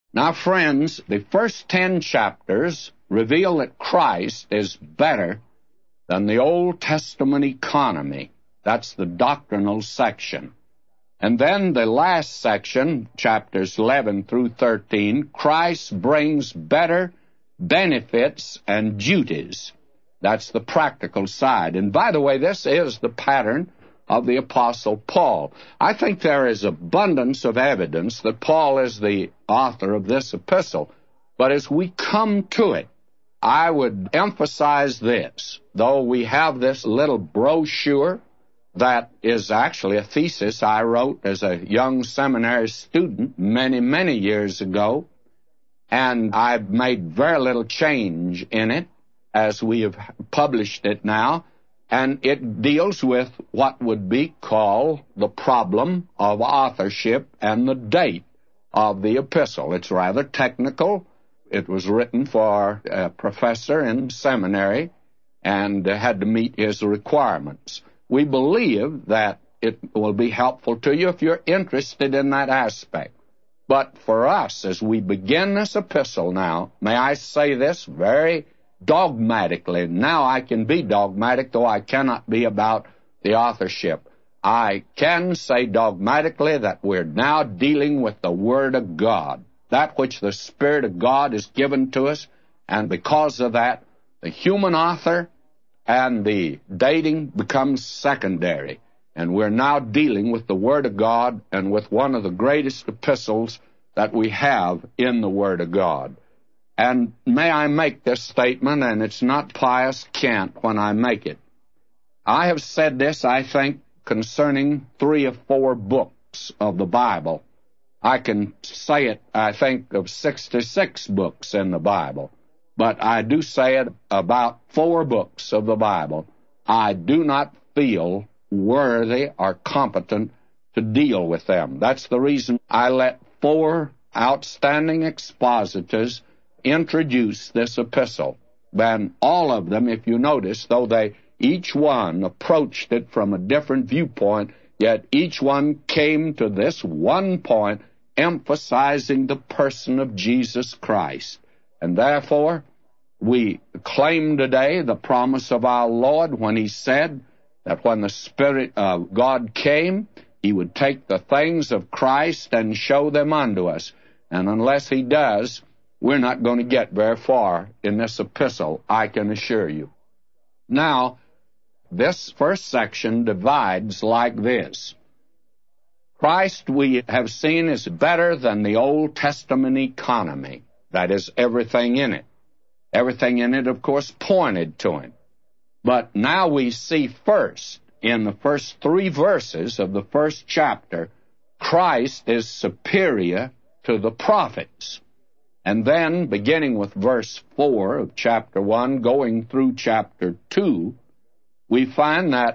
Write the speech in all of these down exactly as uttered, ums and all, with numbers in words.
Now, friends, the first ten chapters reveal that Christ is better than the Old Testament economy. That's the doctrinal section. And then the last section, chapters eleven through thirteen, Christ brings better benefits and duties. That's the practical side. And by the way, this is the pattern of the Apostle Paul. I think there is abundance of evidence that Paul is the author of this epistle. But as we come to it, I would emphasize this. Though we have this little brochure that is actually a thesis I wrote as a young seminary student many, many years ago, and I've made very little change in it as we have published it now, and it deals with what would be called the problem of authorship and the date of the epistle. It's rather technical. It was written for a professor in seminary and had to meet his requirements. We believe that it will be helpful to you if you're interested in that aspect. But for us, as we begin this epistle now, may I say this very dogmatically. Now I can be dogmatic, though I cannot be about the authorship. I can say dogmatically that we're now dealing with the Word of God, that which the Spirit of God has given to us, and because of that, the human author and the dating becomes secondary. And we're now dealing with the Word of God and with one of the greatest epistles that we have in the Word of God. And may I make this statement, and it's not pious cant when I make it. I have said this, I think, concerning three or four books of the Bible. I can say it, I think, of sixty-six books in the Bible. But I do say it about four books of the Bible. I do not feel worthy or competent to deal with them. That's the reason I let four outstanding expositors introduce this epistle. Then all of them, if you notice, though they each one approached it from a different viewpoint, yet each one came to this one point, emphasizing the person of Jesus Christ. And therefore, we claim today the promise of our Lord when he said that when the Spirit of God came, he would take the things of Christ and show them unto us. And unless he does, we're not going to get very far in this epistle, I can assure you. Now, this first section divides like this. Christ, we have seen, is better than the Old Testament economy. That is, everything in it. Everything in it, of course, pointed to him. But now we see first, in the first three verses of the first chapter, Christ is superior to the prophets. And then, beginning with verse four of chapter one, going through chapter two, we find that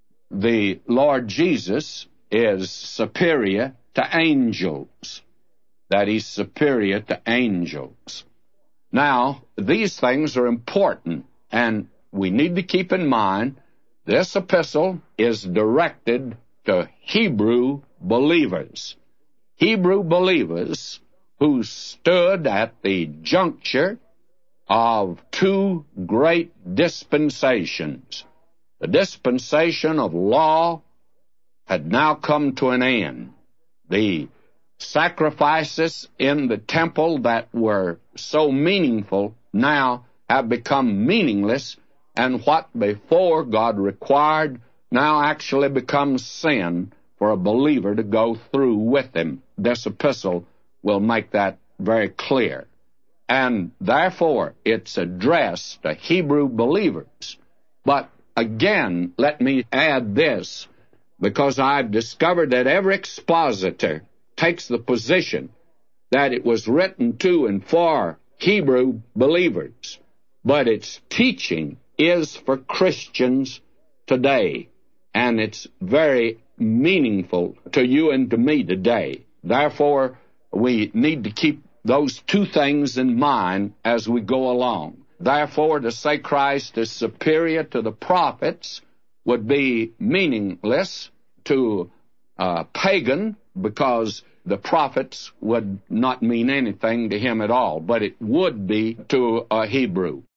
the Lord Jesus is superior to angels, that he's superior to angels. Now, these things are important, and we need to keep in mind this epistle is directed to Hebrew believers. Hebrew believers who stood at the juncture of two great dispensations. The dispensation of law had now come to an end. The sacrifices in the temple that were so meaningful now have become meaningless, and what before God required now actually becomes sin for a believer to go through with him. This epistle will make that very clear. And therefore, it's addressed to Hebrew believers. But again, let me add this, because I've discovered that every expositor takes the position that it was written to and for Hebrew believers, but its teaching is for Christians today, and it's very meaningful to you and to me today. Therefore, we need to keep those two things in mind as we go along. Therefore, to say Christ is superior to the prophets would be meaningless to a pagan, because the prophets would not mean anything to him at all, but it would be to a Hebrew.